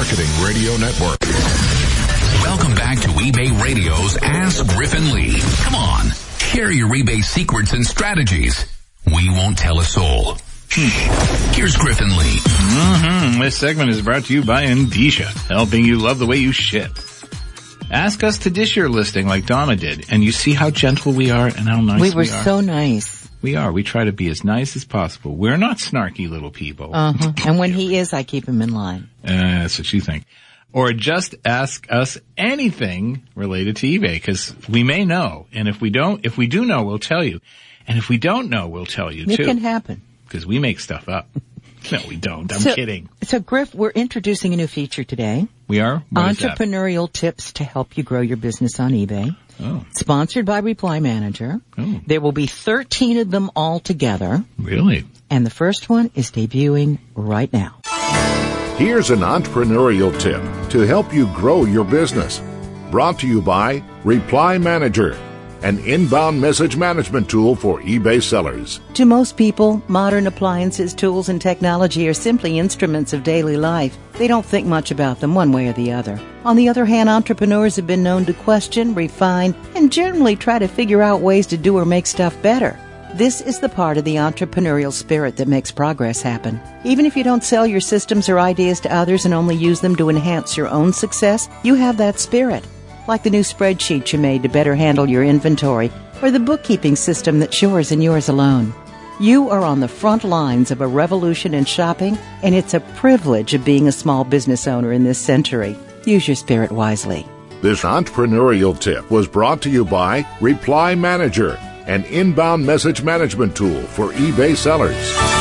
Marketing Radio Network. Welcome back to eBay Radio's Ask Griffin Lee. Come on, share your eBay secrets and strategies. We won't tell a soul. Here's Griffin Lee. This segment is brought to you by Endicia, helping you love the way you ship. Ask us to dish your listing like Donna did, and you see how gentle we are and how nice we are. We were so nice. We are. We try to be as nice as possible. We're not snarky little people. And when he is, I keep him in line. That's what you think. Or just ask us anything related to eBay, because we may know. And if we do know, we'll tell you. And if we don't know, we'll tell you too. It can happen. Because we make stuff up. No, we don't. I'm kidding. So, Griff, we're introducing a new feature today. We are? What Entrepreneurial tips to help you grow your business on eBay. Oh. Sponsored by Reply Manager. Oh. There will be 13 of them all together. Really? And the first one is debuting right now. Here's an entrepreneurial tip to help you grow your business. Brought to you by Reply Manager, an inbound message management tool for eBay sellers. To most people, modern appliances, tools, and technology are simply instruments of daily life. They don't think much about them one way or the other. On the other hand, entrepreneurs have been known to question, refine, and generally try to figure out ways to do or make stuff better. This is the part of the entrepreneurial spirit that makes progress happen. Even if you don't sell your systems or ideas to others and only use them to enhance your own success, you have that spirit. Like the new spreadsheet you made to better handle your inventory, or the bookkeeping system that's yours and yours alone. You are on the front lines of a revolution in shopping, and it's a privilege of being a small business owner in this century. Use your spirit wisely. This entrepreneurial tip was brought to you by Reply Manager, an inbound message management tool for eBay sellers.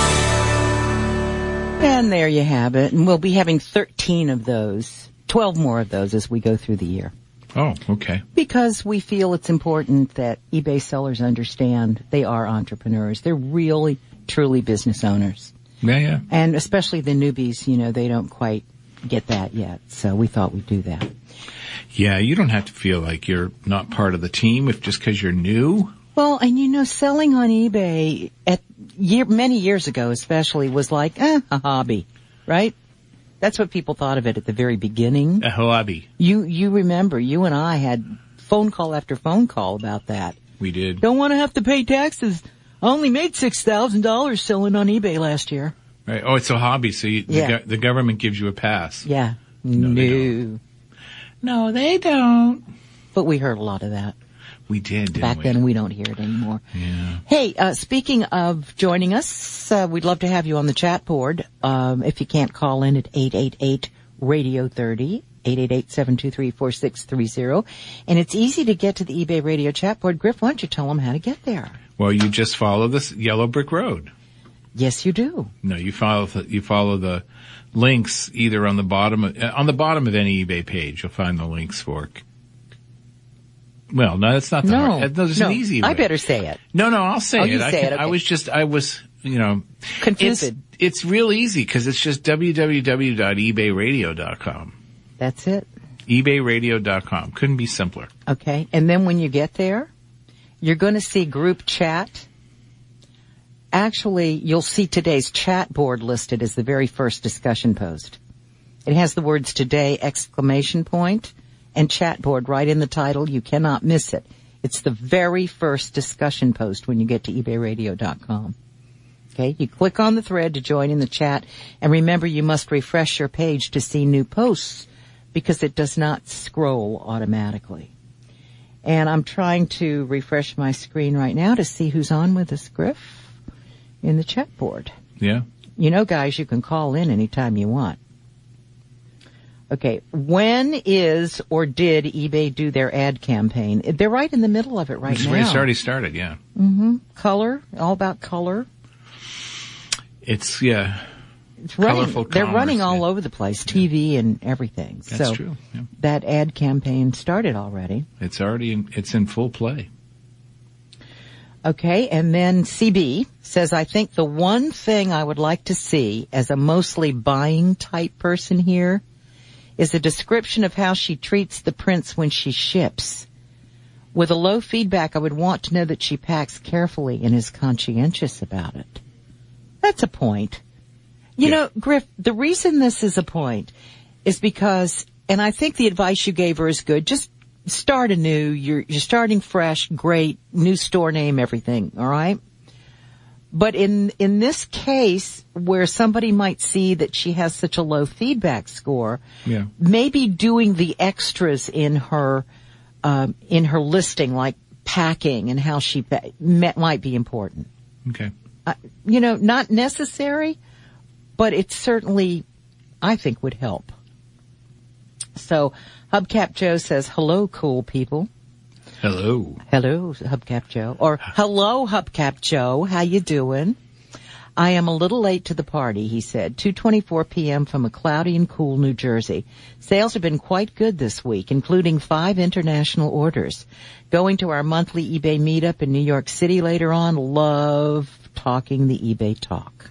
And there you have it. And we'll be having 13 of those, 12 more of those as we go through the year. Oh, okay. Because we feel it's important that eBay sellers understand they are entrepreneurs. They're really, truly business owners. Yeah. And especially the newbies, they don't quite get that yet. So we thought we'd do that. Yeah, you don't have to feel like you're not part of the team just because you're new. Well, and selling on eBay many years ago especially was like, a hobby, right? That's what people thought of it at the very beginning. A hobby. You remember, you and I had phone call after phone call about that. We did. Don't want to have to pay taxes. I only made $6,000 selling on eBay last year. Right. Oh, it's a hobby, so the government gives you a pass. Yeah. No, they don't. No, they don't. But we heard a lot of that. We did, didn't Back then, we don't hear it anymore. Yeah. Hey, speaking of joining us, we'd love to have you on the chat board. If you can't call in at 888-RADIO-30, 888-723-4630. And it's easy to get to the eBay Radio chat board. Griff, why don't you tell them how to get there? Well, you just follow this yellow brick road. Yes, you do. No, you follow the links either on the bottom of any eBay page. You'll find the links for. Well, no, that's not the hard. There's an easy way. I better say it. No, I'll say it. You say it. Okay. I was confused. It's real easy because it's just www.ebayradio.com. That's it. ebayradio.com. Couldn't be simpler. Okay. And then when you get there, you're going to see group chat. Actually, you'll see today's chat board listed as the very first discussion post. It has the words today, ! And chat board right in the title. You cannot miss it. It's the very first discussion post when you get to ebayradio.com. Okay, you click on the thread to join in the chat, and remember you must refresh your page to see new posts because it does not scroll automatically. And I'm trying to refresh my screen right now to see who's on with us, Griff, in the chat board. Yeah. Guys, you can call in anytime you want. Okay, when is or did eBay do their ad campaign? They're right in the middle of it right now. It's already started, yeah. Mm-hmm. Color, all about color. It's running. Colorful They're commerce, running all over the place, TV and everything. That's true. Yeah. That ad campaign started already. It's in full play. Okay, and then CB says, I think the one thing I would like to see as a mostly buying type person here is a description of how she treats the prints when she ships. With a low feedback, I would want to know that she packs carefully and is conscientious about it. That's a point. You know, Griff, the reason this is a point, is because, and I think the advice you gave her is good, just start anew. You're starting fresh, great, new store name, everything, all right? But in this case, where somebody might see that she has such a low feedback score, maybe doing the extras in her listing, like packing and how she might be important. Okay. Not necessary, but it certainly, I think, would help. So, Hubcap Joe says, hello, cool people. Hello. Hello, Hubcap Joe. Or, hello, Hubcap Joe. How you doing? I am a little late to the party, he said. 2:24 p.m. from a cloudy and cool New Jersey. Sales have been quite good this week, including 5 international orders. Going to our monthly eBay meetup in New York City later on. Love talking the eBay talk.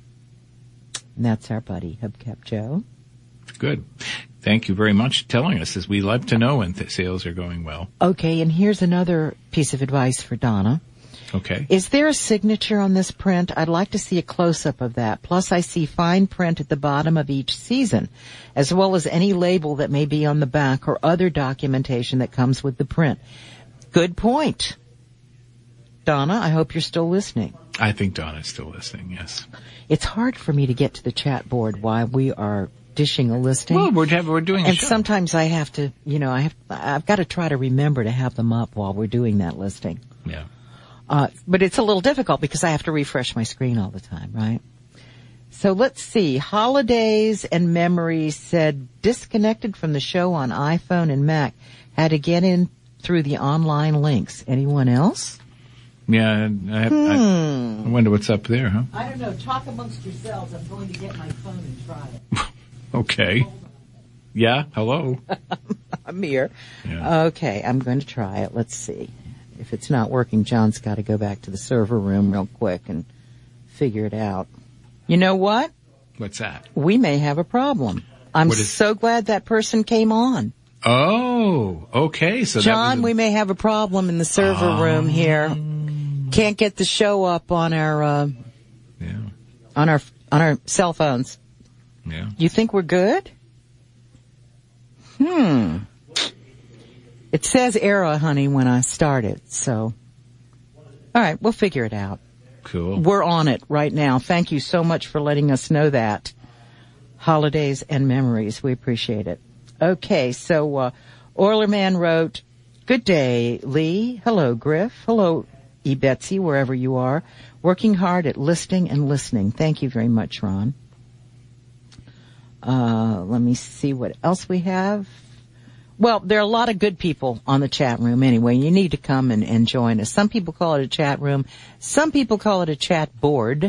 And that's our buddy, Hubcap Joe. Good. Thank you very much for telling us, as we love to know when sales are going well. Okay, and here's another piece of advice for Donna. Okay. Is there a signature on this print? I'd like to see a close-up of that. Plus, I see fine print at the bottom of each season, as well as any label that may be on the back or other documentation that comes with the print. Good point. Donna, I hope you're still listening. I think Donna's still listening, yes. It's hard for me to get to the chat board while we are dishing a listing. Well, we're doing a and show. Sometimes I have to, I've got to try to remember to have them up while we're doing that listing. Yeah. But it's a little difficult because I have to refresh my screen all the time, right? So let's see. Holidays and Memories said disconnected from the show on iPhone and Mac. Had to get in through the online links. Anyone else? Yeah, I wonder what's up there, huh? I don't know. Talk amongst yourselves. I'm going to get my phone and try it. Okay. Yeah, hello. I'm here. Yeah. Okay, I'm going to try it. Let's see. If it's not working, John's got to go back to the server room real quick and figure it out. You know what? What's that? We may have a problem. I'm so glad that person came on. Oh, okay. So John, we may have a problem in the server room here. Can't get the show up on our on our cell phones. Yeah. You think we're good? It says error, honey, when I started, so. All right, we'll figure it out. Cool. We're on it right now. Thank you so much for letting us know that. Holidays and Memories, we appreciate it. Okay, so, Orlerman wrote, good day, Lee. Hello, Griff. Hello, Betsy, wherever you are. Working hard at listing and listening. Thank you very much, Ron. Let me see what else we have. Well, there are a lot of good people on the chat room anyway. You need to come and join us. Some people call it a chat room. Some people call it a chat board.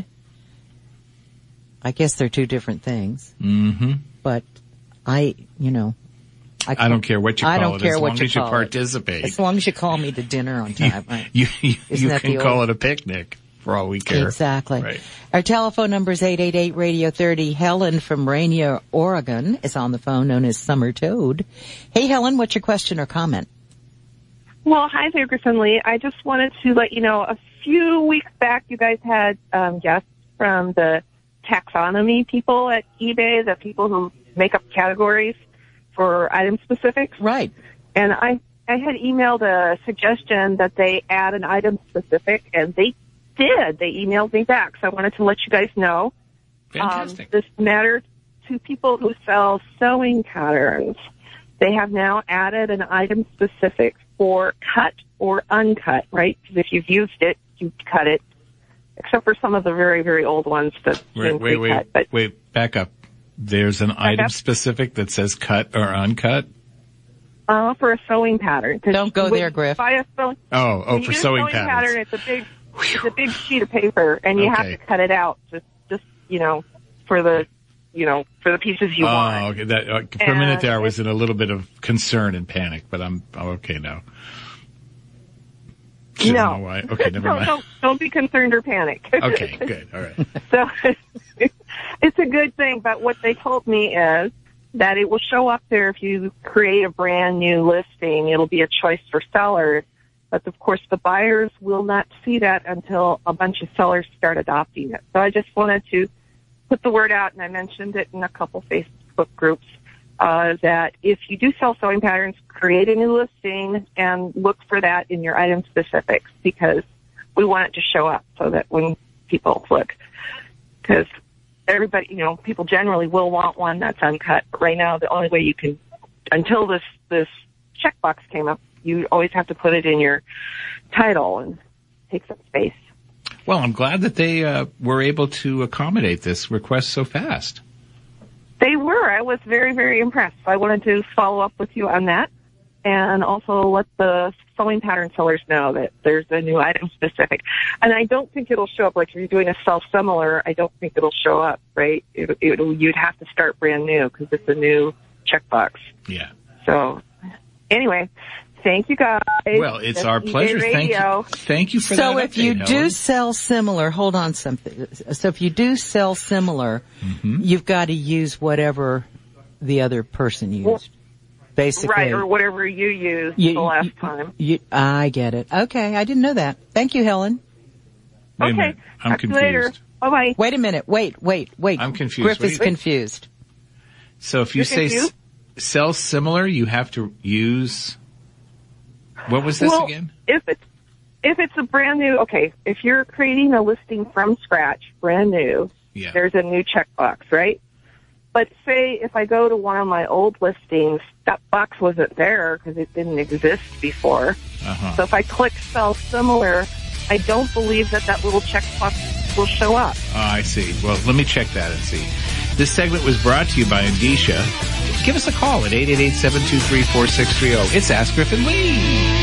I guess they're two different things. Mm-hmm. But I don't care what you call it. I don't care as what long you as you call participate. As long as you call me to dinner on time. Right? You can call it a picnic for all we care. Exactly. Right. Our telephone number is 888-Radio-30. Helen from Rainier, Oregon is on the phone, known as Summer Toad. Hey, Helen, what's your question or comment? Well, hi there, Griffin Lee. I just wanted to let you know, a few weeks back you guys had guests from the taxonomy people at eBay, the people who make up categories for item specifics. Right. And I had emailed a suggestion that they add an item specific, and they did. They emailed me back, so I wanted to let you guys know. Fantastic. This matters to people who sell sewing patterns. They have now added an item specific for cut or uncut, right? Because if you've used it, you cut it, except for some of the very, very old ones that Wait, back up. There's an item specific that says cut or uncut? For a sewing pattern. Don't go there, Griff. Buy a sewing, for sewing patterns. Pattern, it's a big sheet of paper, and you have to cut it out just for the pieces you want. Oh, okay. For a minute there, I was in a little bit of concern and panic, but I'm okay now. Shouldn't know why. Okay, never mind. Don't be concerned or panic. Okay, good. All right. So it's a good thing, but what they told me is that it will show up there if you create a brand new listing. It'll be a choice for sellers. But, of course, the buyers will not see that until a bunch of sellers start adopting it. So I just wanted to put the word out, and I mentioned it in a couple Facebook groups, that if you do sell sewing patterns, create a new listing and look for that in your item specifics, because we want it to show up so that when people look, because everybody, people generally will want one that's uncut. But right now, the only way you can, until this checkbox came up, you always have to put it in your title and takes up space. Well, I'm glad that they were able to accommodate this request so fast. They were. I was very, very impressed. I wanted to follow up with you on that and also let the sewing pattern sellers know that there's a new item specific. And I don't think it'll show up, like if you're doing a self-similar, I don't think it'll show up, right? You'd have to start brand new because it's a new checkbox. Yeah. So anyway, thank you guys. Well, it's our pleasure. Thank you for that. So if you do sell similar, hold on something. So if you do sell similar, you've got to use whatever the other person used. Basically. Right, or whatever you used the last time. I get it. Okay, I didn't know that. Thank you, Helen. Wait a minute. I'm confused. Later. Bye-bye. Wait a minute. Wait. I'm confused. Griff is confused. So if you say sell similar, you have to use... What was this again? If it's a brand new, if you're creating a listing from scratch, brand new, there's a new checkbox, right? But say if I go to one of my old listings, that box wasn't there because it didn't exist before. So if I click sell similar, I don't believe that little checkbox will show up. I see. Well, let me check that and see. This segment was brought to you by Andisha. Give us a call at 888-723-4630. It's Ask Griffin Lee.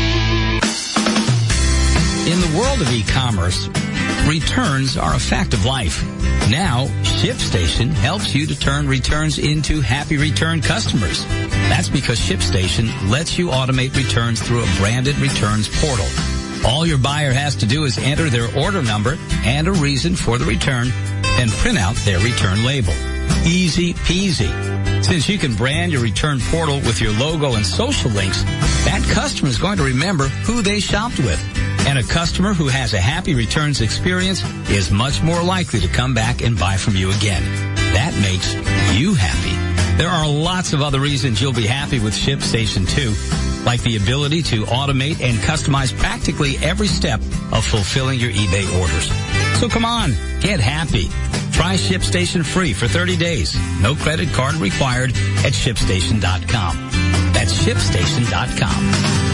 In the world of e-commerce, returns are a fact of life. Now, ShipStation helps you to turn returns into happy return customers. That's because ShipStation lets you automate returns through a branded returns portal. All your buyer has to do is enter their order number and a reason for the return and print out their return label. Easy peasy. Since you can brand your return portal with your logo and social links, that customer is going to remember who they shopped with. And a customer who has a happy returns experience is much more likely to come back and buy from you again. That makes you happy. There are lots of other reasons you'll be happy with ShipStation too, like the ability to automate and customize practically every step of fulfilling your eBay orders. So come on, get happy. Try ShipStation free for 30 days. No credit card required at ShipStation.com. That's ShipStation.com.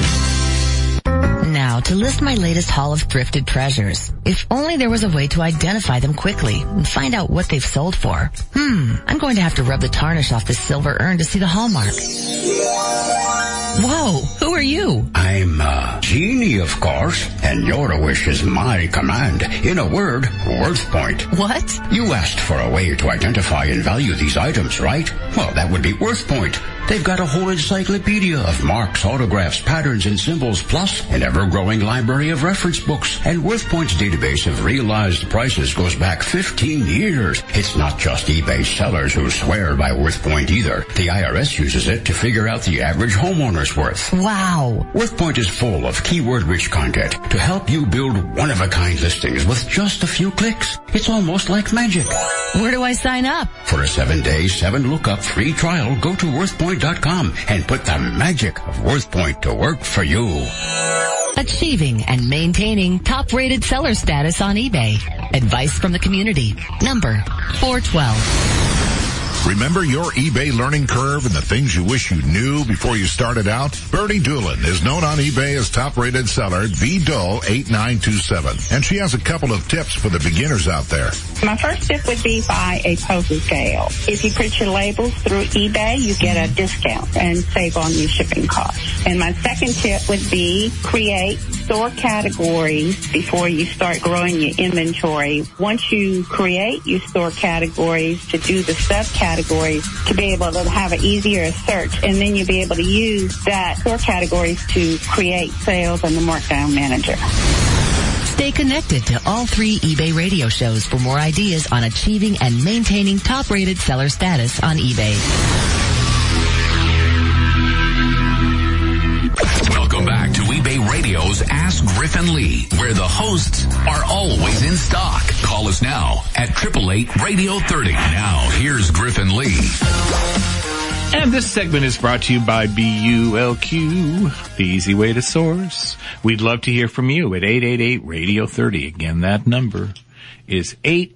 Now, to list my latest haul of thrifted treasures. If only there was a way to identify them quickly and find out what they've sold for. I'm going to have to rub the tarnish off this silver urn to see the hallmark. Whoa, who are you? I'm a genie, of course, and your wish is my command. In a word, worth point. What? You asked for a way to identify and value these items, right? Well, that would be worth point. They've got a whole encyclopedia of marks, autographs, patterns, and symbols, plus an ever-growing library of reference books. And WorthPoint's database of realized prices goes back 15 years. It's not just eBay sellers who swear by WorthPoint either. The IRS uses it to figure out the average homeowner's worth. Wow. WorthPoint is full of keyword-rich content to help you build one-of-a-kind listings with just a few clicks. It's almost like magic. Where do I sign up? For a 7-day, 7-lookup free trial, go to WorthPoint.com and put the magic of WorthPoint to work for you. Achieving and maintaining top-rated seller status on eBay. Advice from the community. Number 412. Remember your eBay learning curve and the things you wish you knew before you started out? Bernie Doolin is known on eBay as top-rated seller VDull8927, and she has a couple of tips for the beginners out there. My first tip would be buy a total scale. If you print your labels through eBay, you get a discount and save on your shipping costs. And my second tip would be create store categories before you start growing your inventory. Once you create your store categories, to do the subcategories to be able to have an easier search, and then you'll be able to use that store categories to create sales and the markdown manager. Stay connected to all 3 eBay radio shows for more ideas on achieving and maintaining top-rated seller status on eBay. Welcome back to eBay Radio's Ask Griffin Lee, where the hosts are always in stock. Call us now at 888-RADIO-30. Now, here's Griffin Lee. And this segment is brought to you by BULQ, the easy way to source. We'd love to hear from you at 888-RADIO-30. Again, that number is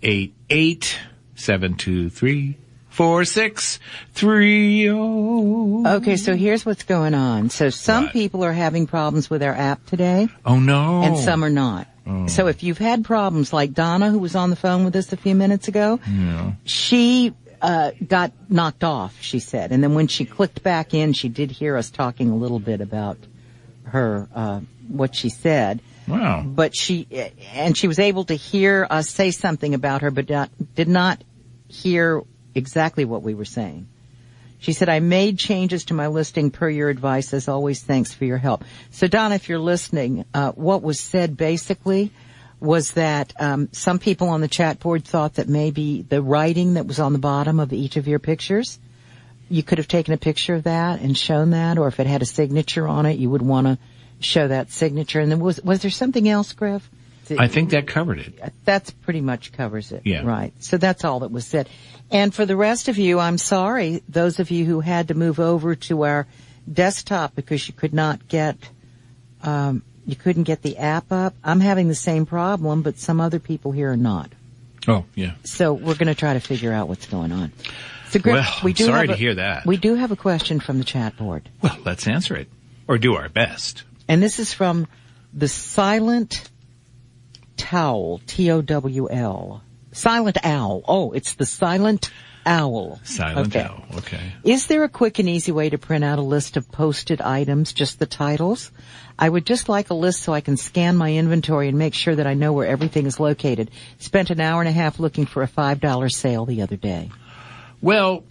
888-723-4630. Okay, so here's what's going on. So some people are having problems with our app today. Oh, no. And some are not. Oh. So if you've had problems like Donna, who was on the phone with us a few minutes ago, she got knocked off, she said. And then when she clicked back in, she did hear us talking a little bit about her, what she said. Wow. But she was able to hear us say something about her, but did not hear exactly what we were saying. She said, I made changes to my listing per your advice. As always, thanks for your help. So, Donna, if you're listening, what was said basically was that some people on the chat board thought that maybe the writing that was on the bottom of each of your pictures, you could have taken a picture of that and shown that, or if it had a signature on it, you would want to show that signature. And then was there something else, Griff? I think that covered it. That's pretty much covers it. Yeah. Right. So that's all that was said. And for the rest of you, I'm sorry, those of you who had to move over to our desktop because you could not get, you couldn't get the app up. I'm having the same problem, but some other people here are not. Oh, yeah. So we're going to try to figure out what's going on. So, Griff, well, sorry to hear that. We do have a question from the chat board. Well, let's answer it. Or do our best. And this is from the Silent Towel, T-O-W-L. Silent Owl. Oh, it's the Silent Owl. Silent Owl, okay. Is there a quick and easy way to print out a list of posted items, just the titles? I would just like a list so I can scan my inventory and make sure that I know where everything is located. Spent an hour and a half looking for a $5 sale the other day. Well,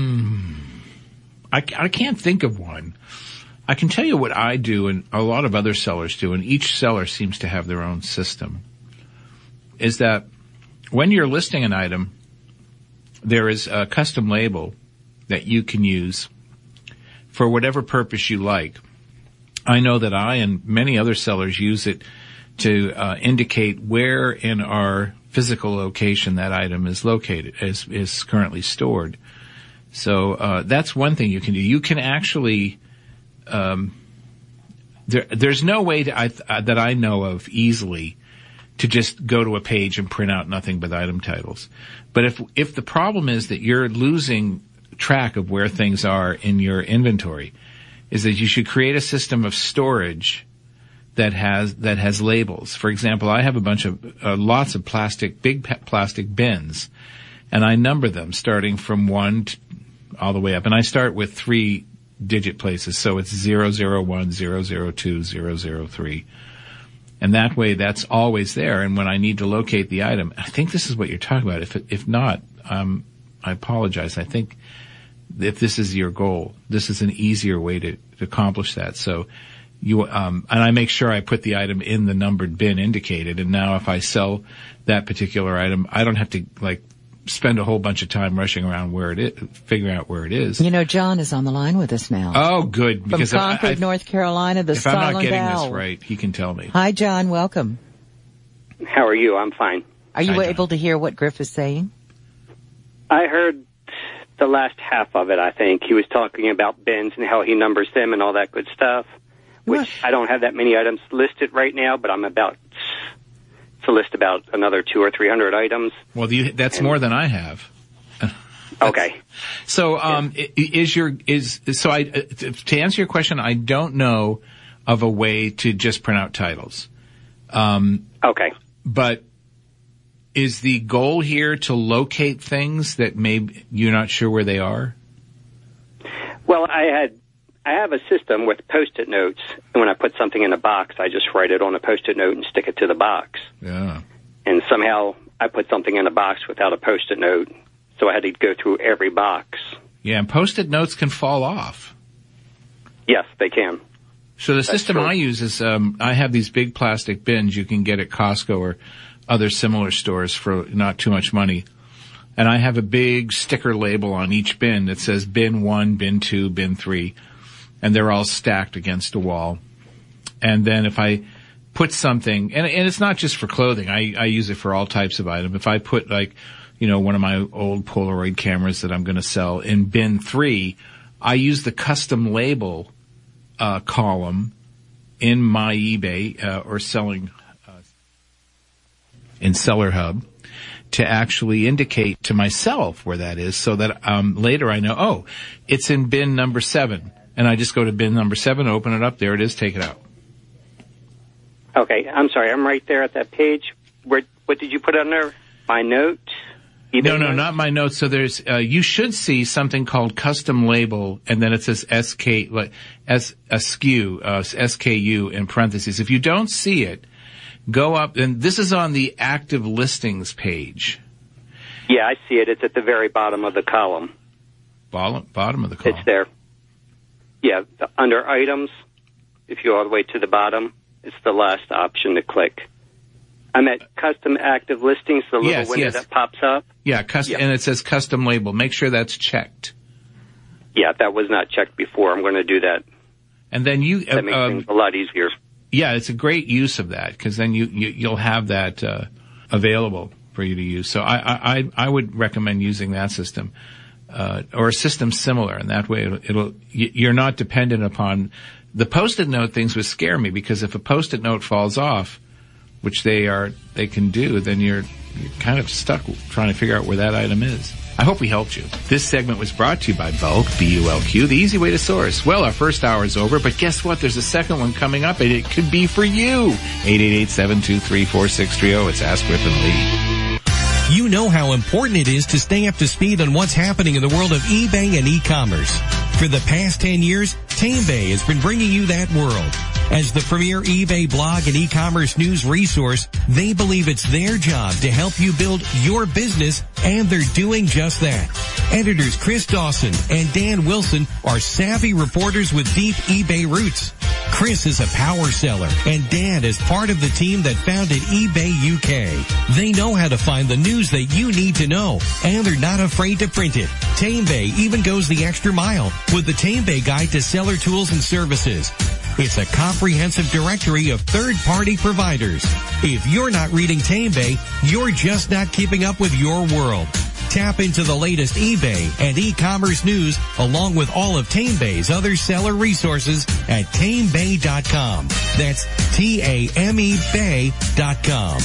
I can't think of one. I can tell you what I do and a lot of other sellers do, and each seller seems to have their own system, is that when you're listing an item, there is a custom label that you can use for whatever purpose you like. I know that I and many other sellers use it to indicate where in our physical location that item is located, is currently stored. So that's one thing you can do. You can actually there's no way that I know of easily to just go to a page and print out nothing but item titles. But if the problem is that you're losing track of where things are in your inventory, is that you should create a system of storage that has labels. For example, I have a bunch of lots of big plastic bins, and I number them starting from 1 all the way up, and I start with 3-digit places, so it's 001, 002, 003. And that way, that's always there. And when I need to locate the item, I think this is what you're talking about. If not, I apologize. I think if this is your goal, this is an easier way to accomplish that. So you, and I make sure I put the item in the numbered bin indicated. And now if I sell that particular item, I don't have to spend a whole bunch of time rushing around where it is, figuring out where it is. You know, John is on the line with us now. Oh, good. Because from Concord, North Carolina, the Silent Owl. If I'm not getting this right, he can tell me. Hi, John. Welcome. How are you? I'm fine. Are you able to hear what Griff is saying? I heard the last half of it, I think. He was talking about bins and how he numbers them and all that good stuff, which I don't have that many items listed right now, but I'm about to list about another 200 or 300 items. Well, that's more than I have. Okay. So, to answer your question, I don't know of a way to just print out titles. Okay. But is the goal here to locate things that maybe you're not sure where they are? Well, I have a system with Post-it notes, and when I put something in a box, I just write it on a Post-it note and stick it to the box. Yeah. And somehow I put something in a box without a Post-it note, so I had to go through every box. Yeah, and Post-it notes can fall off. Yes, they can. So the system I use is I have these big plastic bins you can get at Costco or other similar stores for not too much money. And I have a big sticker label on each bin that says bin 1, bin 2, bin 3. And they're all stacked against a wall. And then if I put something, and it's not just for clothing, I use it for all types of items. If I put one of my old Polaroid cameras that I'm going to sell in bin 3, I use the custom label column in my eBay or selling in Seller Hub to actually indicate to myself where that is, so that later I know, oh, it's in bin number 7, and I just go to bin number 7, open it up, there it is, take it out. Okay, I'm sorry, I'm right there at that page. What did you put on there? My note? No, not my notes. So there's, you should see something called custom label, and then it says SKU in parentheses. If you don't see it, go up, and this is on the active listings page. Yeah, I see it. It's at the very bottom of the column. Bottom of the column. It's there. Yeah, under items, if you go all the way to the bottom, it's the last option to click. I'm at custom active listings, the little window that pops up. Yeah, and it says custom label. Make sure that's checked. Yeah, that was not checked before. I'm going to do that. And then that makes things a lot easier. Yeah, it's a great use of that, because then you'll have that available for you to use. So I would recommend using that system or a system similar, and that way you're not dependent upon the Post-it note. Things would scare me, because if a Post-it note falls off, which they can do, then you're kind of stuck trying to figure out where that item is. I hope we helped you. This segment was brought to you by Bulk, B-U-L-Q, the easy way to source. Well, our first hour is over, but guess what? There's a second one coming up, and it could be for you. 888-723-4630. It's Ask Griffin Lee. You know how important it is to stay up to speed on what's happening in the world of eBay and e-commerce. For the past 10 years, TameBay has been bringing you that world. As the premier eBay blog and e-commerce news resource, they believe it's their job to help you build your business, and they're doing just that. Editors Chris Dawson and Dan Wilson are savvy reporters with deep eBay roots. Chris is a power seller, and Dan is part of the team that founded eBay UK. They know how to find the news that you need to know, and they're not afraid to print it. TameBay even goes the extra mile with the TameBay Guide to Seller Tools and Services. It's a comprehensive directory of third-party providers. If you're not reading TameBay, you're just not keeping up with your world. Tap into the latest eBay and e-commerce news along with all of TameBay's other seller resources at TameBay.com. That's TAMEBay.com.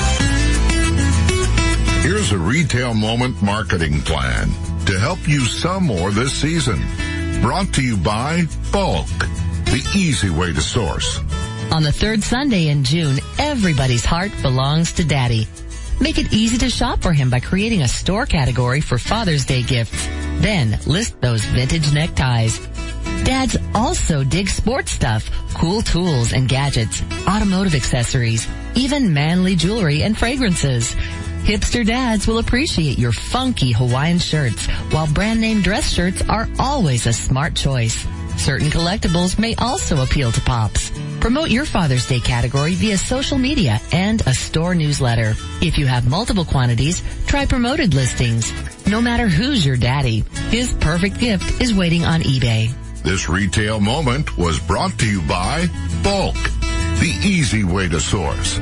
Here's a Retail Moment marketing plan to help you sell more this season. Brought to you by Bulk, the easy way to source. On the third Sunday in June, everybody's heart belongs to Daddy. Make it easy to shop for him by creating a store category for Father's Day gifts. Then list those vintage neckties. Dads also dig sports stuff, cool tools and gadgets, automotive accessories, even manly jewelry and fragrances. Hipster dads will appreciate your funky Hawaiian shirts, while brand name dress shirts are always a smart choice. Certain collectibles may also appeal to pops. Promote your Father's Day category via social media and a store newsletter. If you have multiple quantities, try promoted listings. No matter who's your daddy, his perfect gift is waiting on eBay. This Retail Moment was brought to you by Bulk, the easy way to source.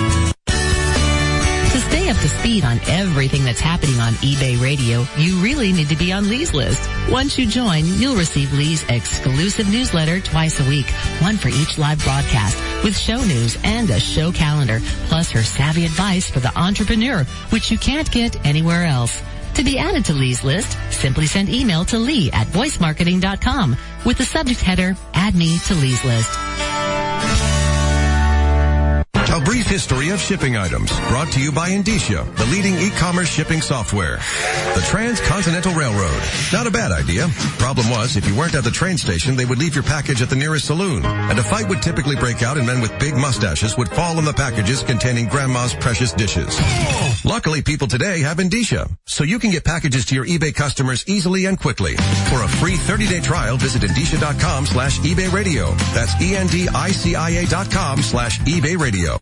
To stay up to speed on everything that's happening on eBay Radio, you really need to be on Lee's list. Once you join, you'll receive Lee's exclusive newsletter twice a week, one for each live broadcast, with show news and a show calendar, plus her savvy advice for the entrepreneur, which you can't get anywhere else. To be added to Lee's list, simply send email to lee@voicemarketing.com with the subject header, Add Me to Lee's List. A brief history of shipping items, brought to you by Indicia, the leading e-commerce shipping software. The Transcontinental Railroad. Not a bad idea. Problem was, if you weren't at the train station, they would leave your package at the nearest saloon, and a fight would typically break out and men with big mustaches would fall on the packages containing grandma's precious dishes. Luckily, people today have Indicia, so you can get packages to your eBay customers easily and quickly. For a free 30-day trial, visit Indicia.com/eBay Radio. That's ENDICIA.com/eBay Radio.